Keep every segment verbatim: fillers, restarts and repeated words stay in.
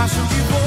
Acho que vou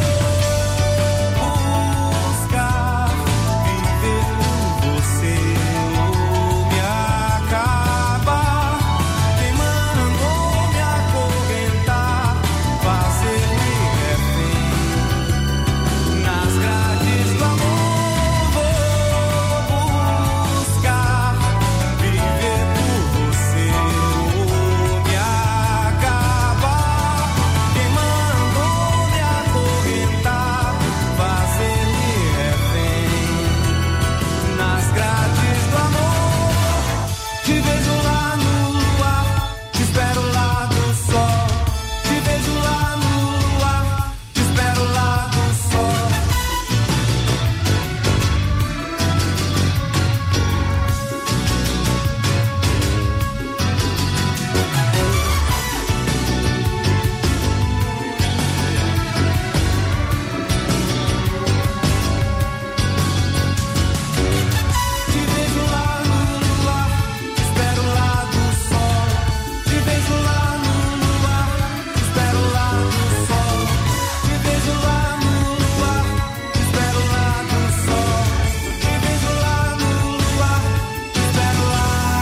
buscar viver por você ou me acabar queimando ou me acorrentar, fazer-me refém nas grades do amor. Vou buscar viver por você ou me acabar queimando ou me acorrentar, fazer-me refém nas grades do amor. Te vejo lá no luar, te espero lá do sol. Te vejo lá no luar, te espero lá do sol. Te vejo lá no luar, te espero lá do sol. Te vejo lá no luar, te espero lá do sol. Te vejo lá no luar, te espero lá do sol. Te vejo lá no luar, te espero lá.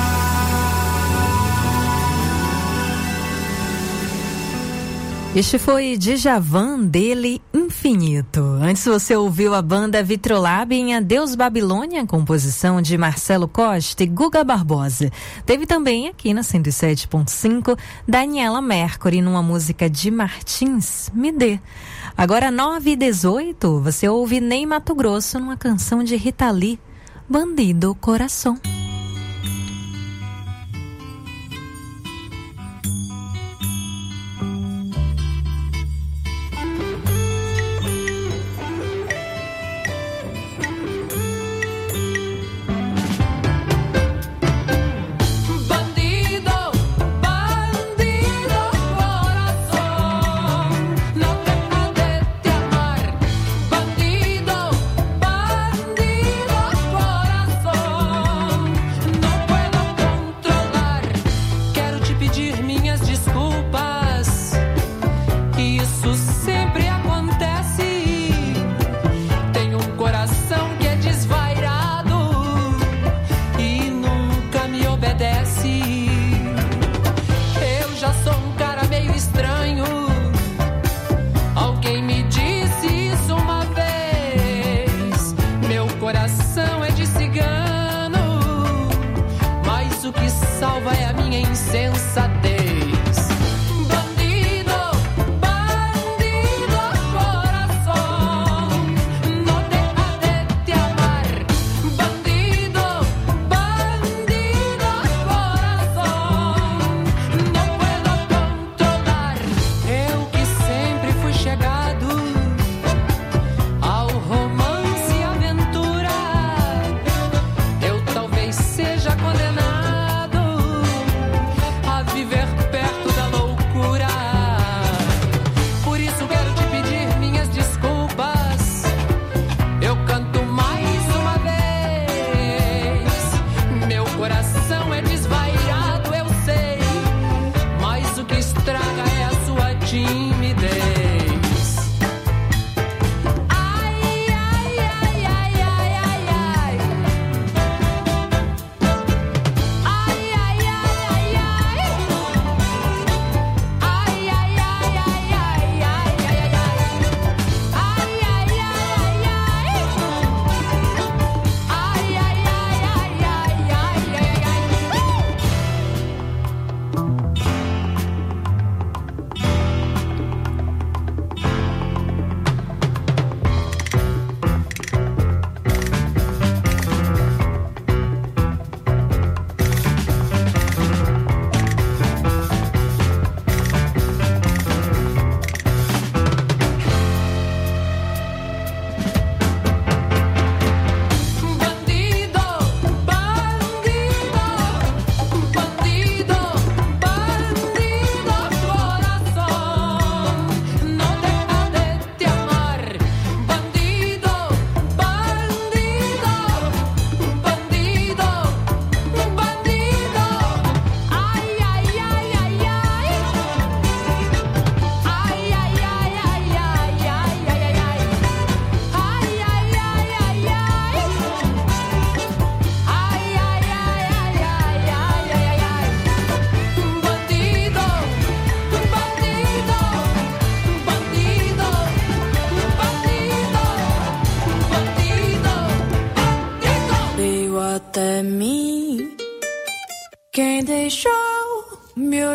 Este foi Djavan, dele Infinito. Antes você ouviu a banda Vitrolab em Adeus Babilônia, composição de Marcelo Costa e Guga Barbosa. Teve também aqui na cento e sete ponto cinco Daniela Mercury numa música de Martins, Me Dê. Agora nove e dezoito, você ouve Ney Mato Grosso numa canção de Rita Lee, Bandido Coração. Bandido, bandido corazón, no deja de te amar. Bandido, bandido corazón.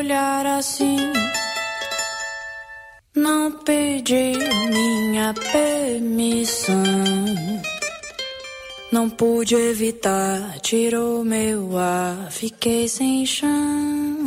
olhar assim. Não pediu minha permissão. Não pude evitar, tirou meu ar, fiquei sem chão.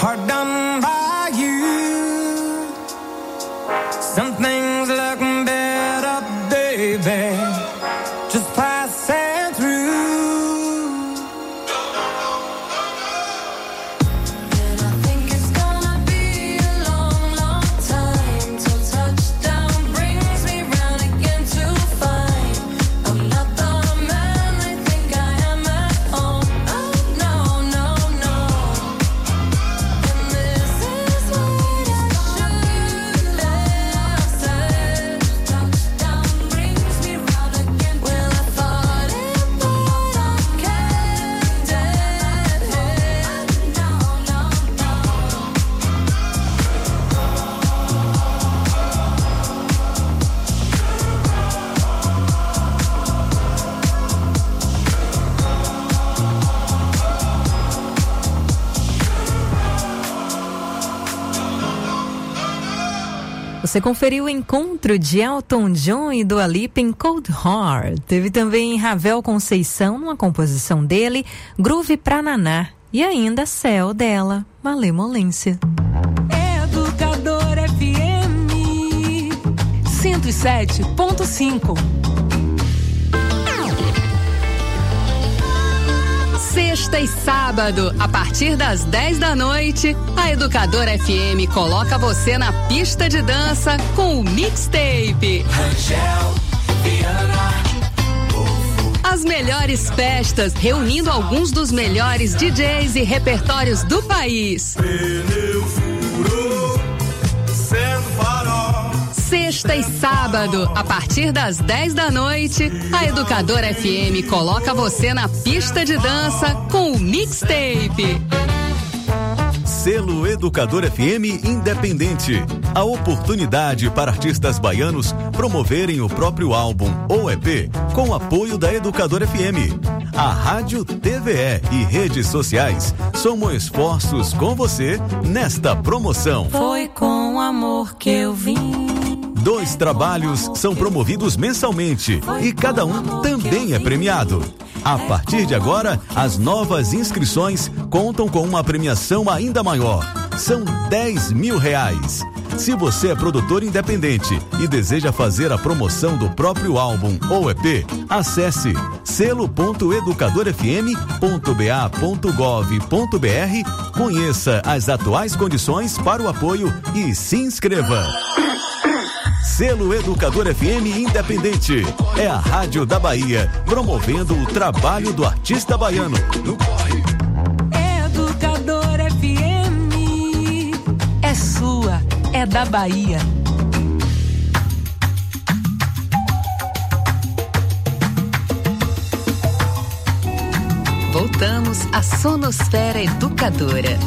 are done by you. Some things look better, baby, just passing through. And I think it's gonna be a long, long time till touchdown brings me round again to find I'm not the man they think I am at home. Oh no, no, no. And this is what I should have said. Touchdown brings me round again. Well, I thought it, but I kept it. No, no, no. Você conferiu o encontro de Elton John e Dua Lipa em Cold Heart. Teve também Ravel Conceição, numa composição dele, Groove pra Naná. E ainda Céu dela, Malemolência. Educador F M cento e sete ponto cinco. Sexta e sábado, a partir das dez da noite, a Educadora F M coloca você na pista de dança com o Mixtape. As melhores festas, reunindo alguns dos melhores D Js e repertórios do país. Pneu furou, sendo farol. Sexta e sábado, a partir das dez da noite, a Educadora F M coloca você na pista de dança com o Mixtape. Selo Educador F M Independente. A oportunidade para artistas baianos promoverem o próprio álbum ou E P com apoio da Educador F M. A rádio, T V E e redes sociais somam esforços com você nesta promoção. Foi com amor que eu vim. Dois trabalhos são promovidos mensalmente e cada um também é premiado. A partir de agora, as novas inscrições contam com uma premiação ainda maior. São dez mil reais. Se você é produtor independente e deseja fazer a promoção do próprio álbum ou E P, acesse selo ponto educador f m ponto b a ponto gov ponto b r, conheça as atuais condições para o apoio e se inscreva. Selo Educador F M Independente. É a rádio da Bahia, promovendo o trabalho do artista baiano. Educador F M é sua, é da Bahia. Voltamos à Sonosfera Educadora.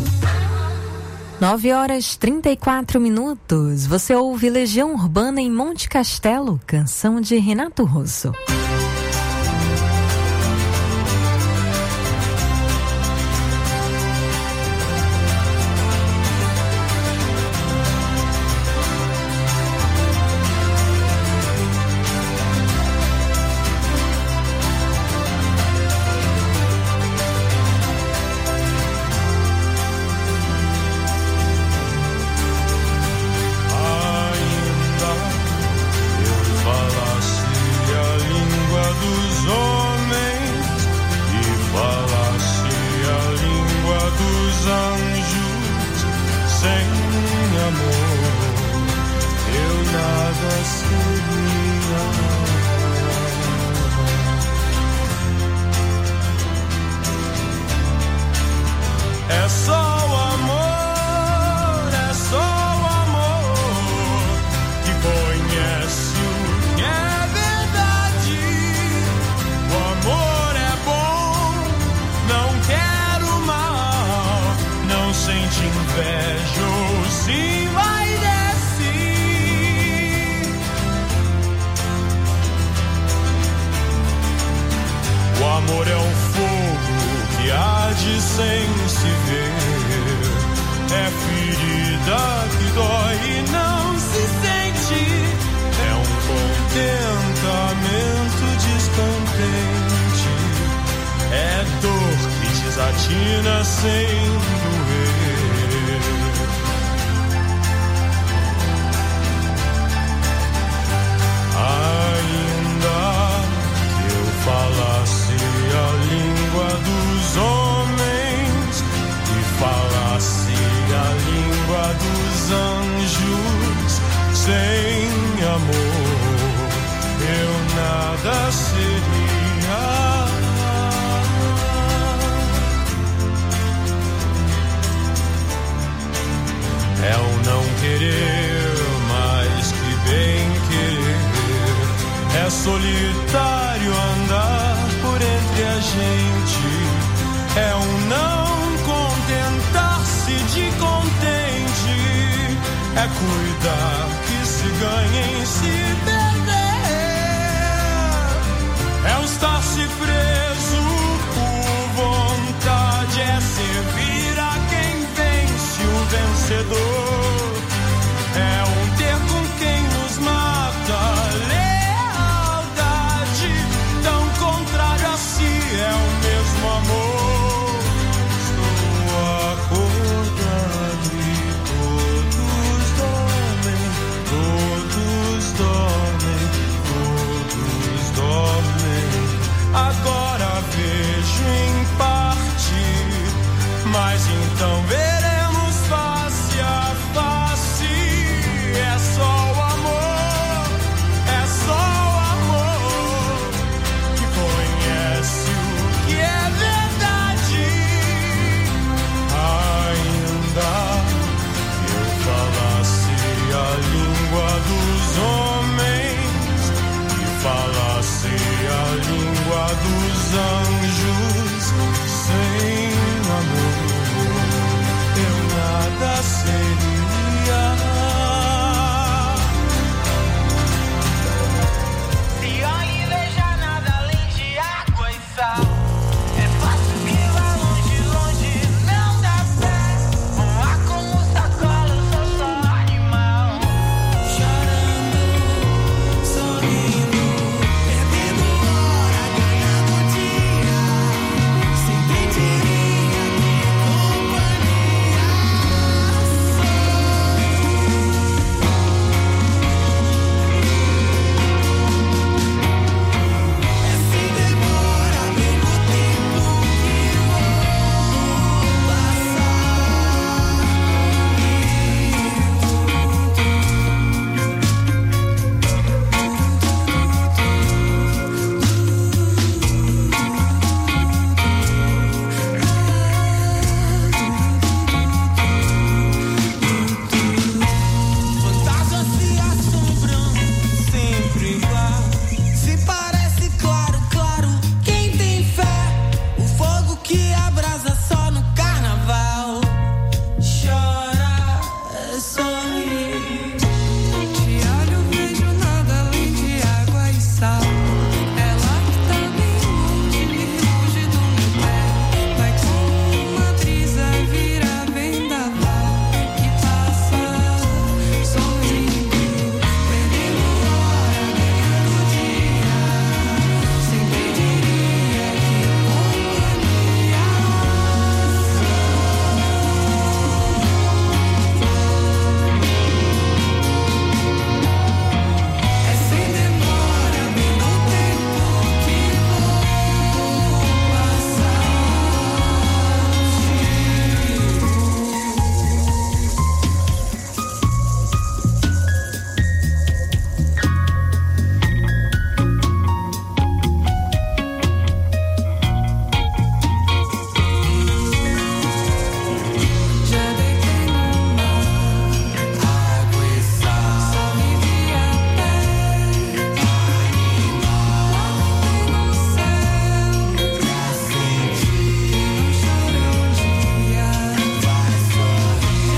nove horas trinta e quatro minutos. Você ouve Legião Urbana em Monte Castelo, canção de Renato Russo. É só o amor, é só o amor que conhece o que é verdade. O amor é bom, não quero mal, não sente inveja ou se vai descer. O amor é um fogo que arde sem se ver. É ferida que dói e não se sente. É um contentamento descontente. É dor que desatina sem doer. ganha em se perder. É um estar-se preso por vontade, é servir a quem vence o vencedor. É um ter com quem nos mata, lealdade, tão contrário a si, é o mesmo amor. Estou acordado e todos dormem, todos dormem, todos dormem. Agora vejo em parte, mas então veremos face a face. É só o amor, é só o amor que conhece o que é verdade. Ainda que eu falasse a língua dos homens e falasse a língua dos anjos, sem amor eu nada seria. Se olha e veja nada além de água e sal. É fácil que vá longe, longe, não dá pé. Voar como sacola, eu sou só animal. Chorando, sorrindo, perdendo hora, ganhando dia. Sempre diria que companhia sou. É sem demora, bem no tempo que vou passar. Fantasmas se assombram, sempre igual. Se parece claro, claro, quem tem fé. O fogo que abrasa só no carnaval. Chora, sorri. Te olho, vejo nada além de água e sal. Ela que tá bem longe, longe do meu pé. Vai como uma brisa, vira vendaval. Que passa, sorrindo, perdendo hora, ganhando dia. Sempre diria que companhia é sem demora, bem no tempo que vou passar. Já deitei no mar, água e sal. Só vivi a pé, animal. No céu, pra sentir. Não chora um dia, vai sorrir.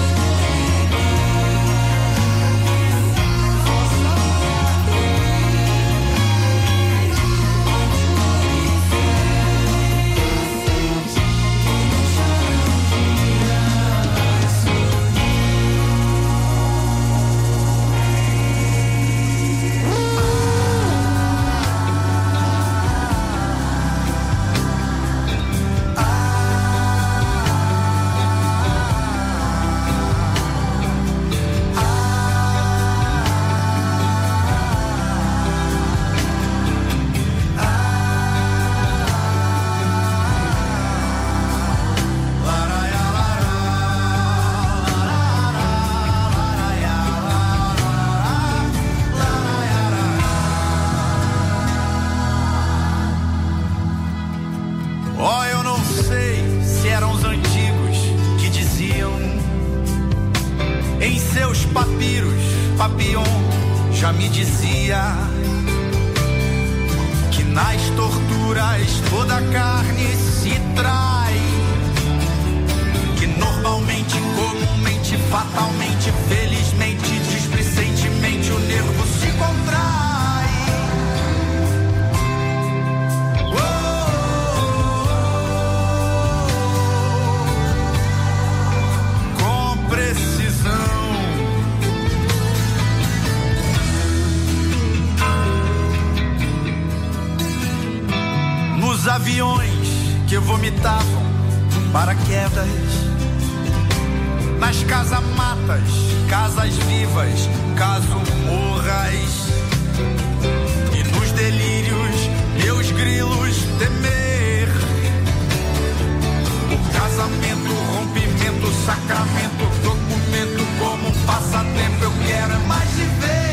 Ó, eu não sei se eram os antigos que diziam em seus papiros, Papillon já me dizia que nas torturas toda a carne se trai, que normalmente, comumente, fatalmente, felizmente, displicentemente aviões que vomitavam paraquedas, nas casamatas, casas vivas, caso morras, e nos delírios meus grilos temer. O casamento, rompimento, sacramento, documento como um passatempo, eu quero é mais viver.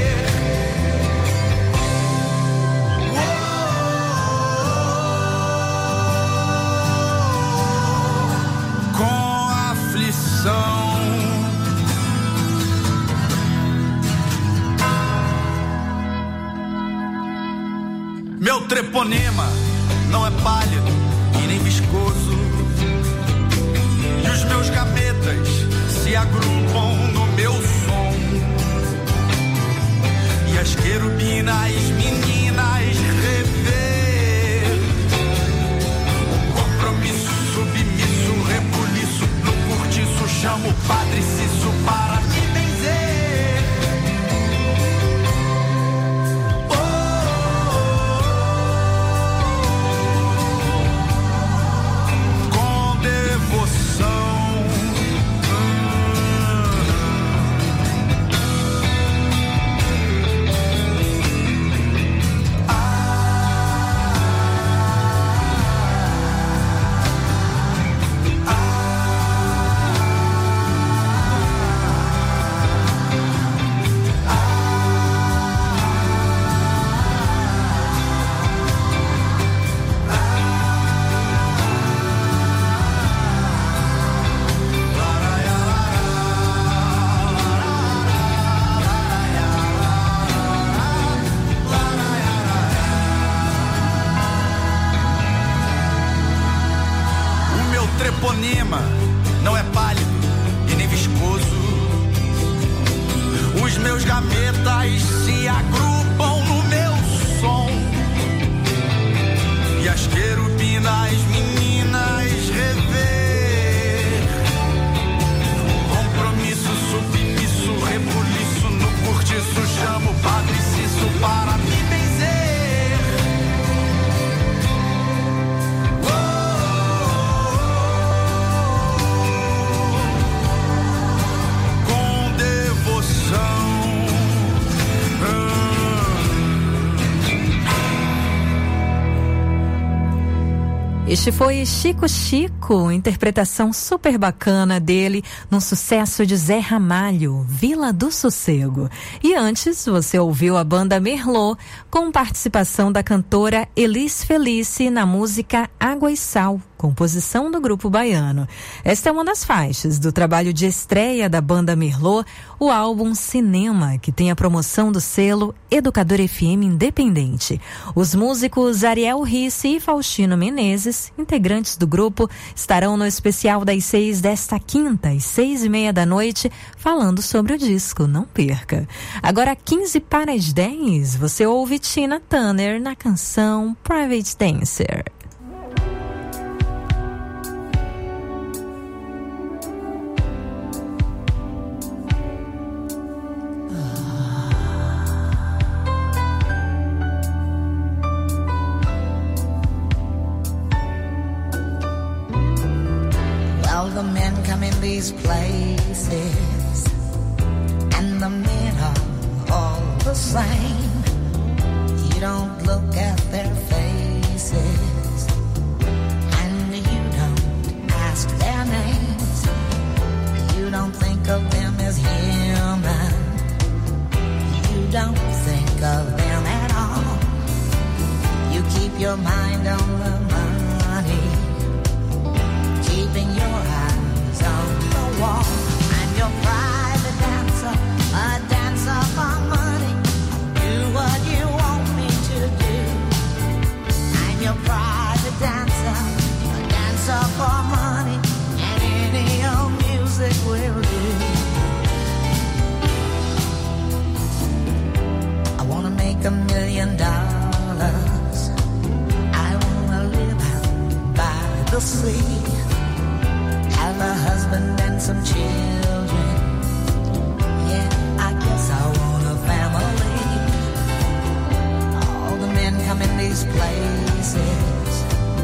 Meu treponema não é pálido e nem viscoso, e os meus gametas se agrupam no meu som, e as querubinas meninas rever compromisso, submisso, rebuliço no cortiço, chamo o Padre Cício para me benzer. Não é pálido e nem viscoso, os meus gametas se agrupam no meu som, e as querubinas meninas rever compromisso, submisso, rebuliço no cortiço, chamo o Padre Cício para me benzer. Este foi Chico Chico, interpretação super bacana dele num sucesso de Zé Ramalho, Vila do Sossego. E antes você ouviu a banda Merlot com participação da cantora Elis Felice na música Água e Sal, composição do grupo baiano. Esta é uma das faixas do trabalho de estreia da banda Merlot, o álbum Cinema, que tem a promoção do selo Educador F M Independente. Os músicos Ariel Risse e Faustino Menezes, integrantes do grupo, estarão no especial das seis desta quinta, às seis e meia da noite, falando sobre o disco. Não perca. Agora, quinze para as dez, você ouve Tina Turner na canção Private Dancer. The men come in these places, and the men are all the same. You don't look at their faces, and you don't ask their names. You don't think of them as human. You don't think of them at all. You keep your mind on the money, keeping your eyes on the wall. I'm your private dancer, a dancer for money. Do what you want me to do. I'm your private dancer, a dancer for money, and any old music will do. I wanna make a million dollars. I wanna live out by the sea, have a husband and some children. Yeah, I guess I want a family. All the men come in these places,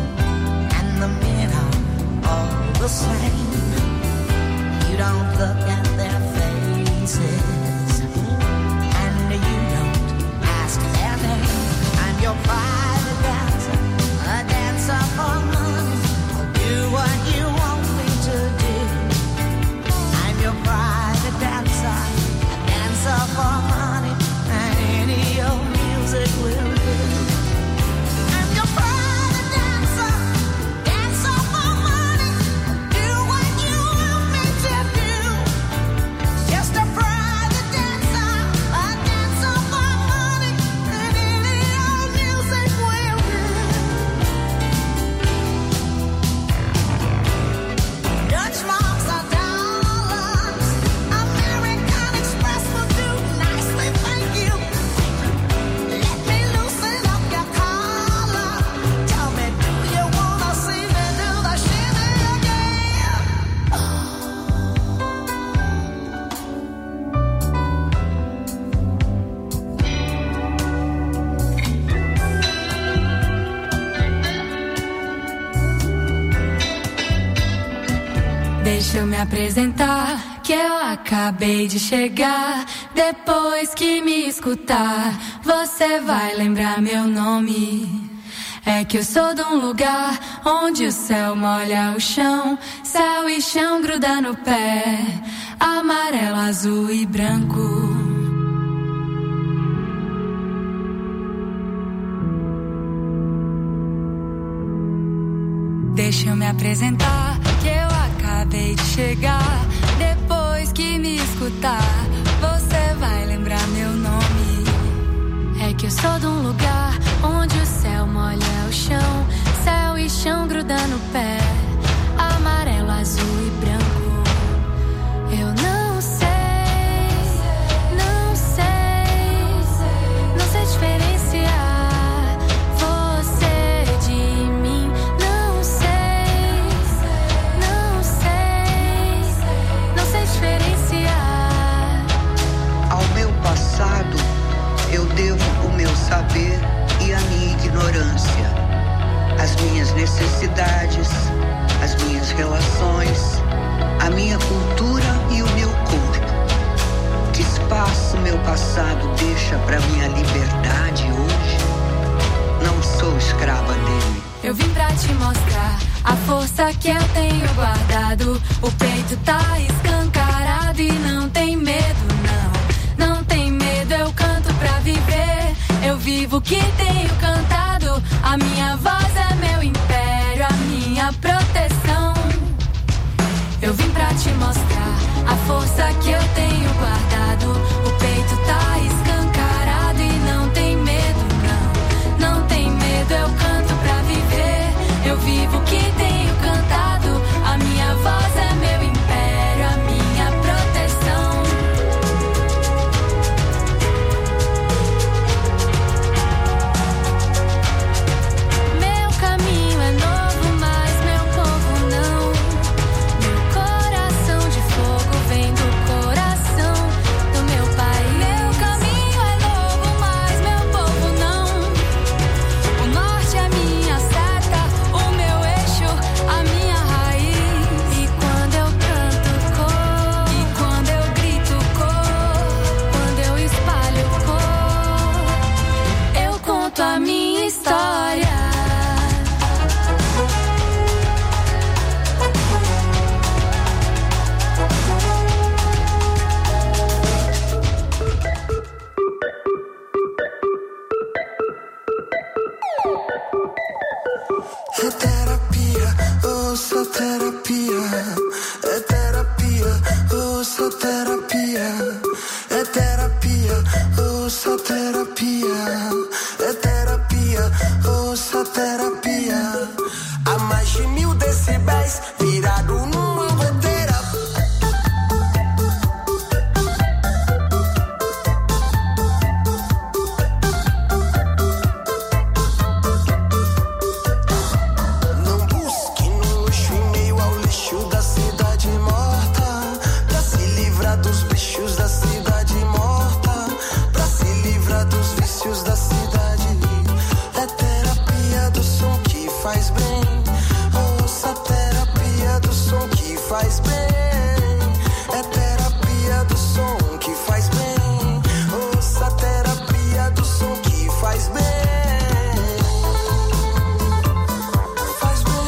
same. You don't look at their faces, and you don't ask their name. I'm your private dancer, a dancer for money. I'll do what you want me to do. I'm your private dancer, a dancer for money, and any old music will do. I'm your private dancer, dancer for money. Do what you want me to do. Just a private dancer, a dancer for money, and any old music will do. Dutch marks are dollars. American Express will do nicely, thank you. Let me loosen up your collar. Tell me, do you wanna see me do the shimmy again? Deixa eu me apresentar, que eu acabei de chegar. Depois que me escutar, você vai lembrar meu nome. É que eu sou de um lugar onde o céu molha o chão, céu e chão gruda no pé, amarelo, azul e branco. Deixa eu me apresentar, que eu acabei de chegar. Depois que me escutar, você vai lembrar meu nome. É que eu sou de um lugar onde o céu molha o chão, céu e chão gruda no pé, amarelo, azul e branco. Eu não sei, não sei, não sei diferenciar você de mim. Não sei, não sei, não sei diferenciar. Ao meu passado, eu devo o meu saber e a minha ignorância, as minhas necessidades, as minhas relações, a minha cultura e o meu corpo. Que espaço meu passado deixa para minha liberdade hoje? Não sou escrava dele. Eu vim pra te mostrar a força que eu tenho guardado. O peito tá escancarado e não tem medo, não. Não tem medo, eu canto pra viver. Eu vivo o que tenho cantado. A minha voz é meu império, a minha proteção. Eu vim pra te mostrar a força que eu tenho guardado. O peito tá escancarado e não tem medo, não. Não tem medo, eu canto pra viver. Eu vivo o que tenho cantado. A minha voz é meu império, a minha proteção. Meu caminho é novo, mas meu povo não. Meu coração de fogo vem do coração do meu país. Meu caminho é novo, mas meu povo não. O norte é minha seta, o meu eixo, a minha raiz. E quando eu canto cor, e quando eu grito cor, quando eu espalho cor, eu conto a minha história. É terapia, ouça terapia. É terapia, ouça terapia. É terapia, ouça terapia. É terapia, ouça terapia. A mais de mil decibéis, virado numa goteira. Não busque no luxo em meio ao lixo da cidade morta. Pra se livrar dos bichos da cidade morta. Pra se livrar dos vícios da cidade. faz bem. É terapia do som que faz bem. Ouça a terapia do som que faz bem. Faz bem.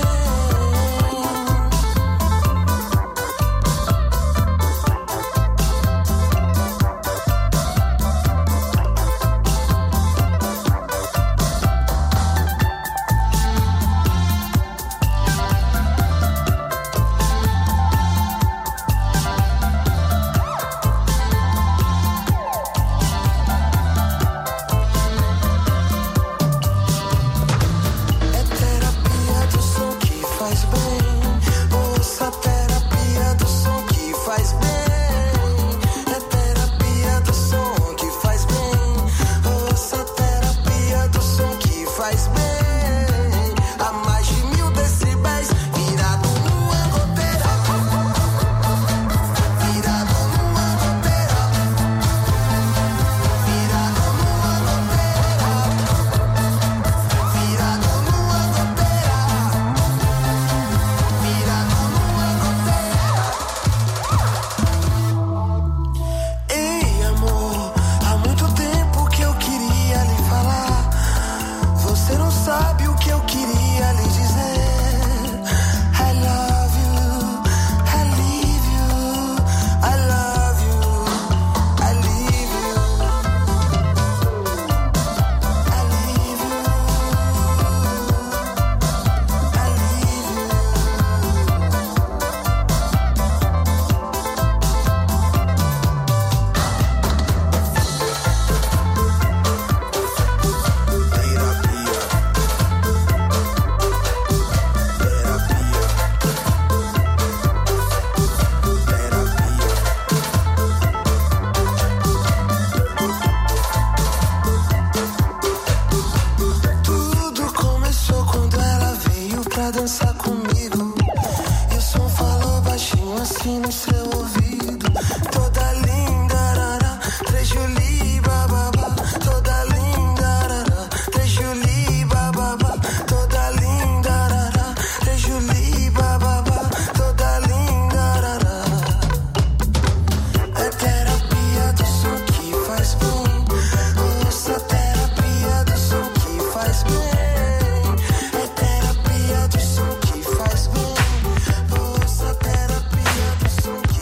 Som que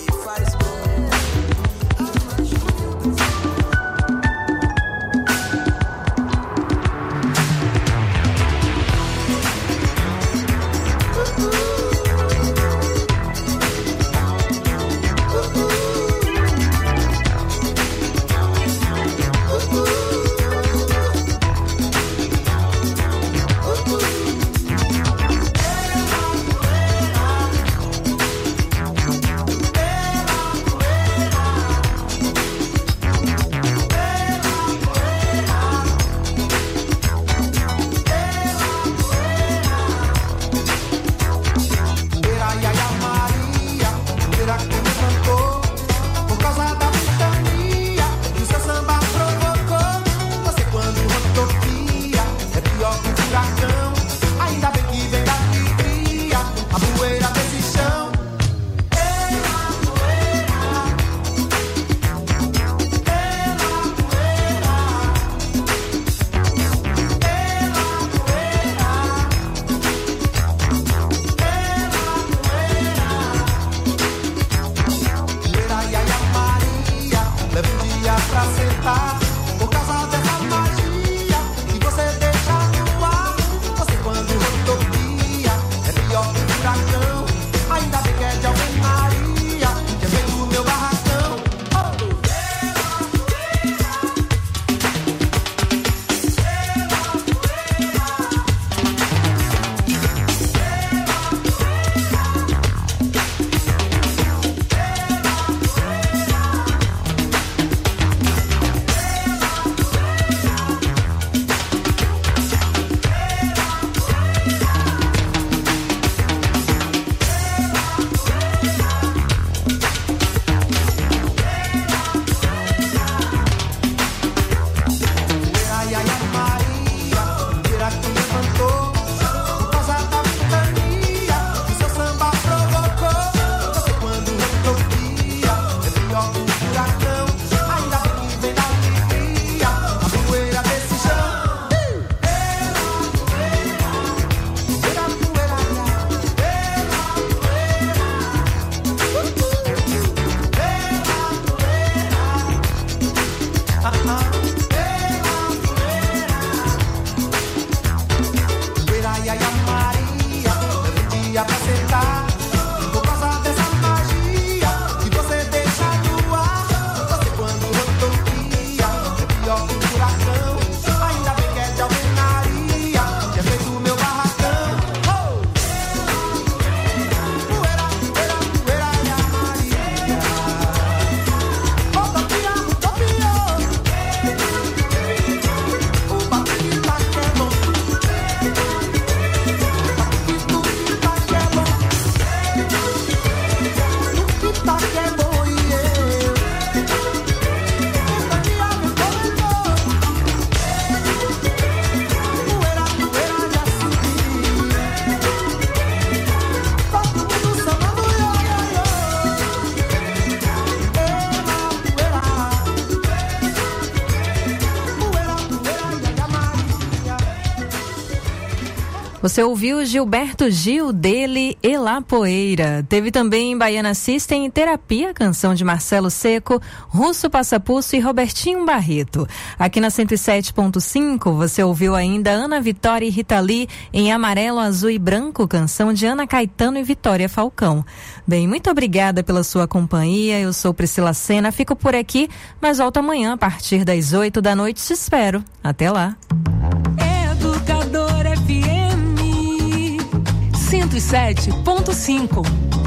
Você ouviu Gilberto Gil, dele e La Poeira. Teve também Baiana System e Terapia, canção de Marcelo Seco, Russo Passapulso e Robertinho Barreto. Aqui na cento e sete ponto cinco você ouviu ainda Ana Vitória e Rita Lee em Amarelo, Azul e Branco, canção de Ana Caetano e Vitória Falcão. Bem, muito obrigada pela sua companhia. Eu sou Priscila Sena, fico por aqui, mas volto amanhã a partir das oito da noite. Te espero. Até lá. Educador F M cento e sete ponto cinco.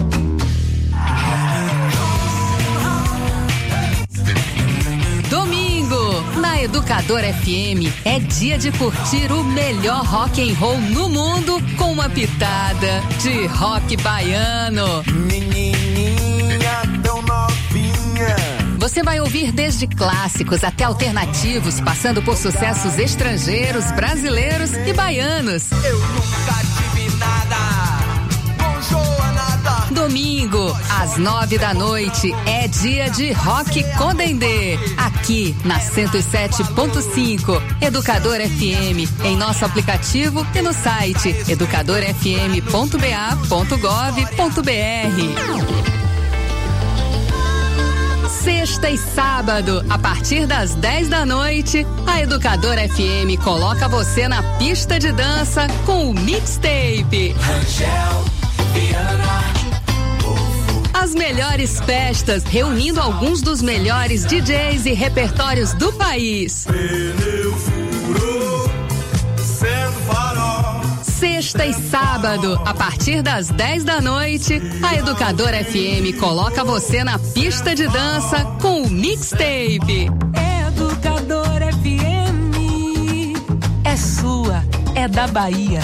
Domingo, na Educador F M, é dia de curtir o melhor rock and roll no mundo com uma pitada de rock baiano. Menininha tão novinha. Você vai ouvir desde clássicos até alternativos, passando por sucessos estrangeiros, brasileiros e baianos. Eu nunca tive nada, com Joanada. Domingo, às nove da noite, é dia de Rock com Dendê, aqui na cento e sete ponto cinco. Educador F M, em nosso aplicativo e no site educador f m ponto b a ponto gov ponto b r. Sexta e sábado, a partir das dez da noite, a Educador F M coloca você na pista de dança com o Mixtape. Angel, Viana, As melhores festas, reunindo alguns dos melhores D Js e repertórios do país. pneu furou, sendo farol. Sexta e sábado, a partir das dez da noite, a Educador F M coloca você na pista de dança com o Mixtape. Educador F M é sua, é da Bahia.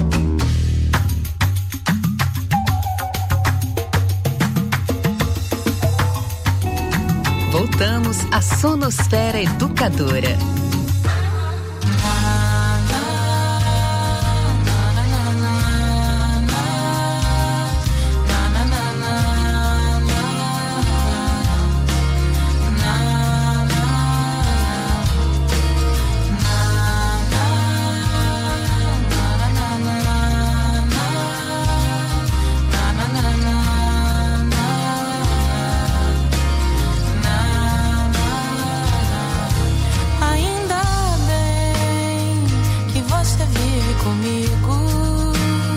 Voltamos à Sonosfera Educadora. Ainda bem que você vive comigo,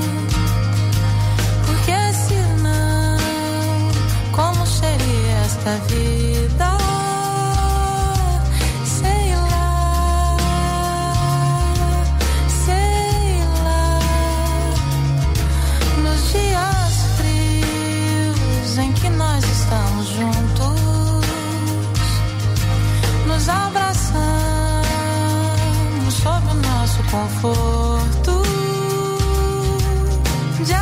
porque senão, como seria esta vida? Sei lá, sei lá. Nos dias frios em que nós estamos juntos, nos abraçamos sob o nosso conforto de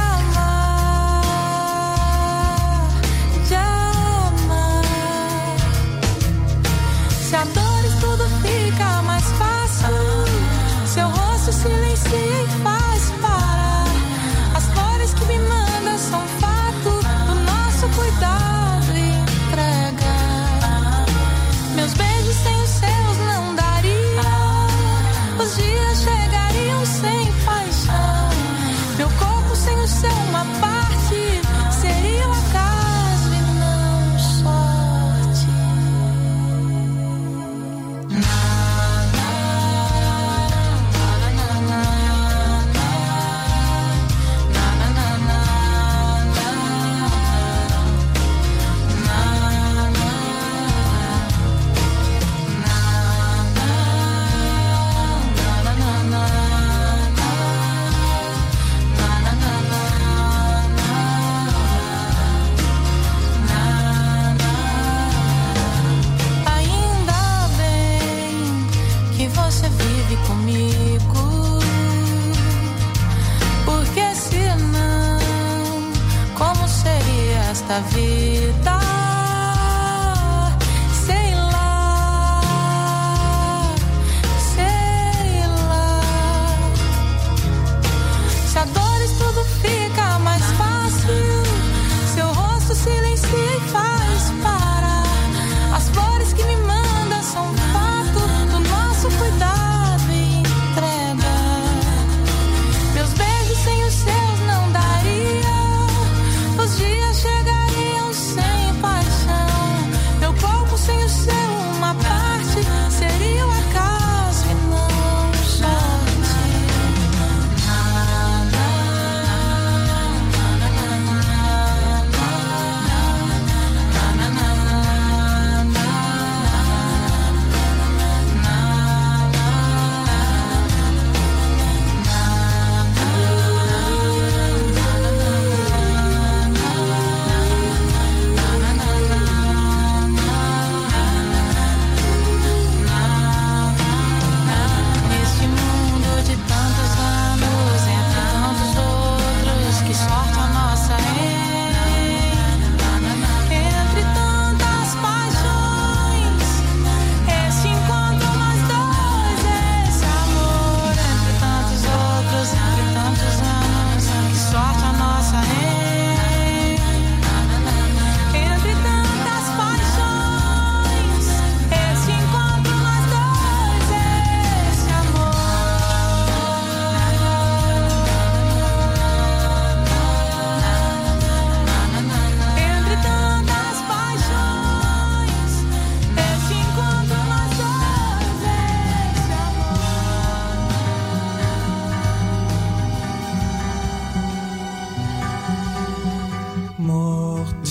amar, de amar. Se a dores tudo fica mais fácil, seu rosto silencia e faz parar. As flores que me manda são fato do nosso cuidado e entrega. Meus beijos sem os seus não dariam, os dias chegariam sem paixão. Meu corpo sem o seu uma parte seria um acaso e não sorte. Ainda bem que você vive comigo, porque senão, como seria esta vida? Sei lá, sei lá. Se a dores tudo fica mais fácil, seu rosto silencia e faz parar. As flores que me manda são fato do nosso cuidado e entrega. Meus beijos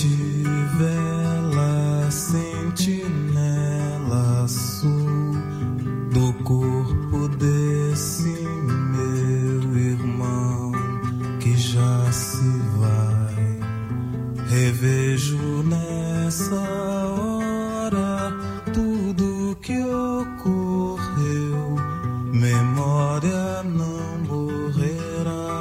vela, sentinela, sul do corpo desse meu irmão que já se vai. Revejo nessa hora tudo que ocorreu, memória não morrerá.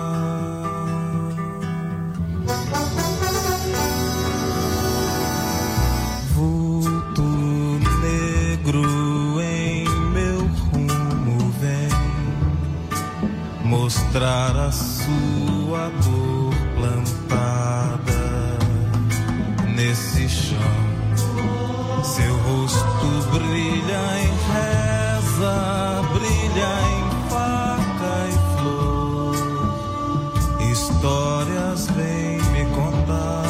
Vulto negro em meu rumo vem mostrar a sua dor plantada nesse chão. Seu rosto brilha em reza, brilha em faca e flor. Histórias vem me contar.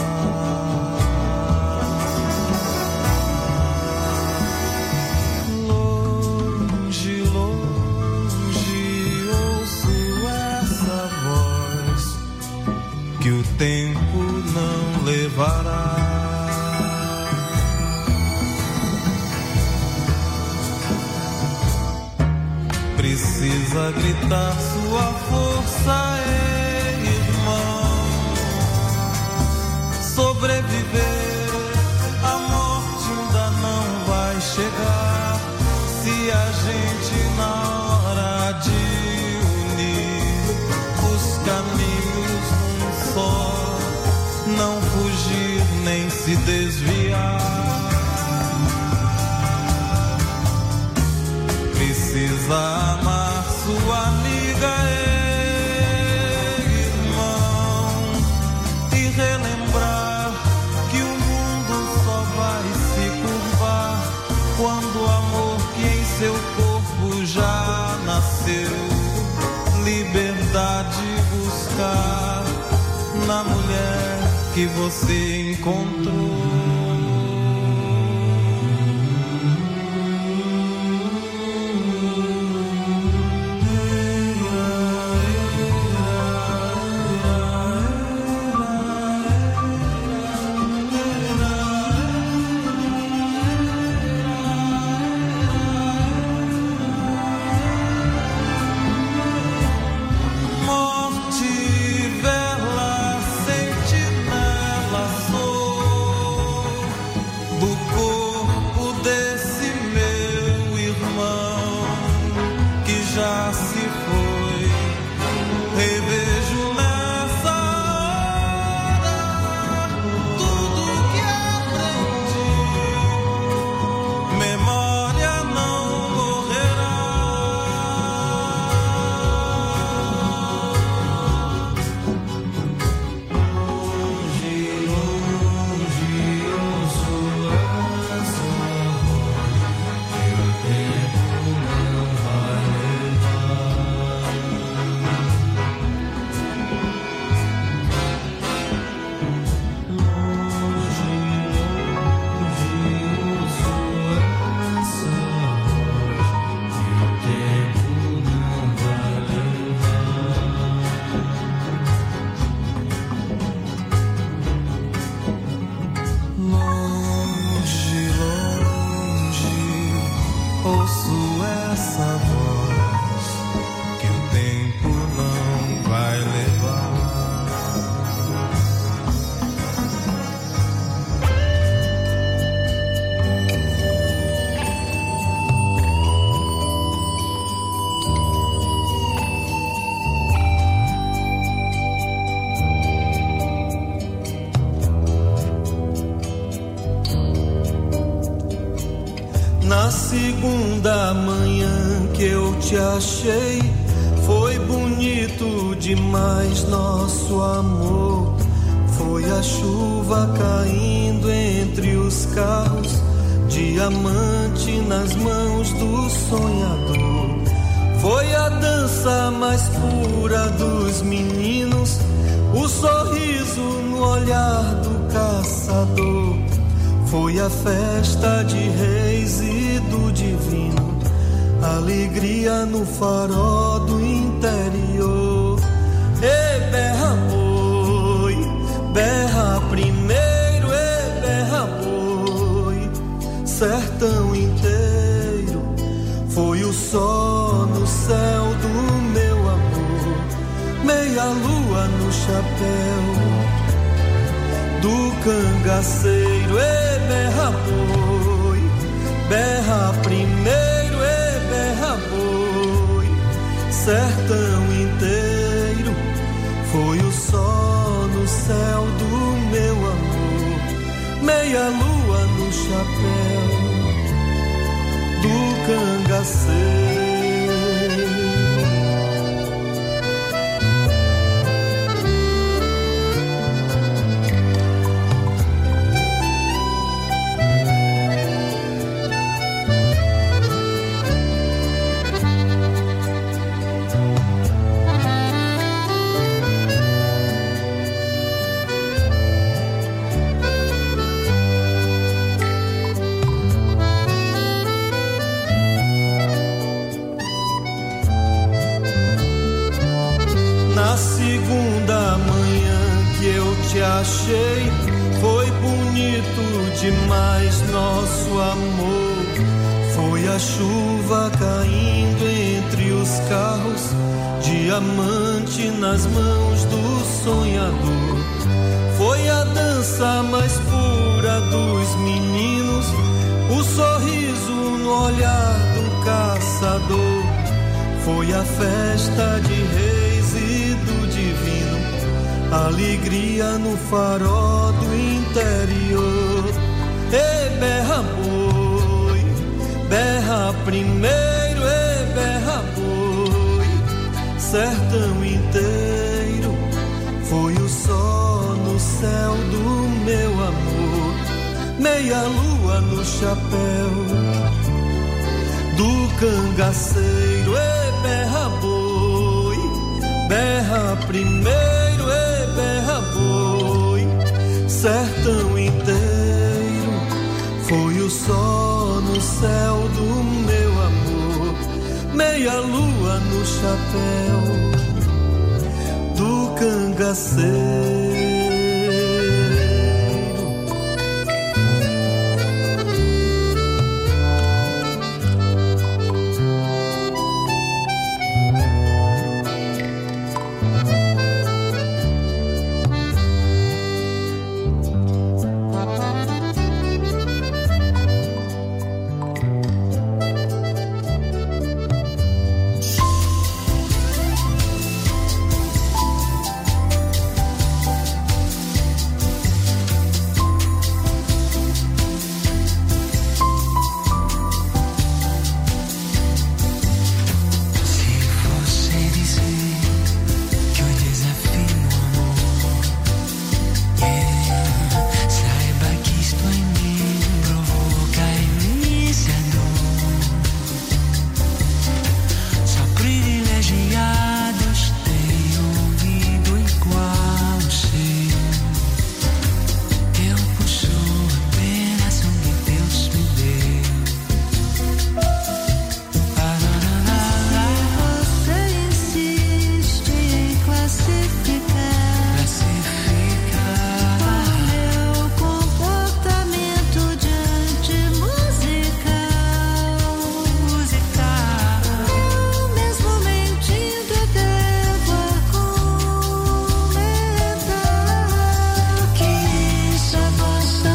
Longe, longe, ouço essa voz que o tempo não levará. Precisa gritar sua força, ei, irmão. Sobreviver, a morte ainda não vai chegar. Se a gente na hora de unir os caminhos num só, não fugir nem se desviar. Precisa amar sua amiga, ei, irmão, e relembrar que o mundo só vai se curvar quando o amor que em seu corpo já nasceu, liberdade buscar na mulher que você encontrou. Segunda manhã que eu te achei, foi bonito demais nosso amor. Foi a chuva caindo entre os carros, diamante nas mãos do sonhador. Foi a dança mais pura dos meninos, o sorriso no olhar do caçador. Foi a festa de reis e do divino, alegria no farol do interior. E berra boi, berra primeiro, sertão inteiro, foi o sol no céu do meu amor, meia lua no chapéu do cangaceiro. E berra boi, berra primeiro, e berra boi, sertão inteiro, foi o sol no céu do meu amor, meia lua no chapéu do cangaceiro. Achei, foi bonito demais nosso amor. Foi a chuva caindo entre os carros, diamante nas mãos do sonhador. Foi a dança mais pura dos meninos, o sorriso no olhar do caçador. Foi a festa de reis e do divino, alegria no farol do interior. E berra boi, berra primeiro, e berra boi, sertão inteiro, foi o sol no céu do meu amor, meia lua no chapéu do cangaceiro. E berra boi, berra primeiro, e berra boi, sertão inteiro, foi o sol no céu do meu amor, meia lua no chapéu do cangaceiro.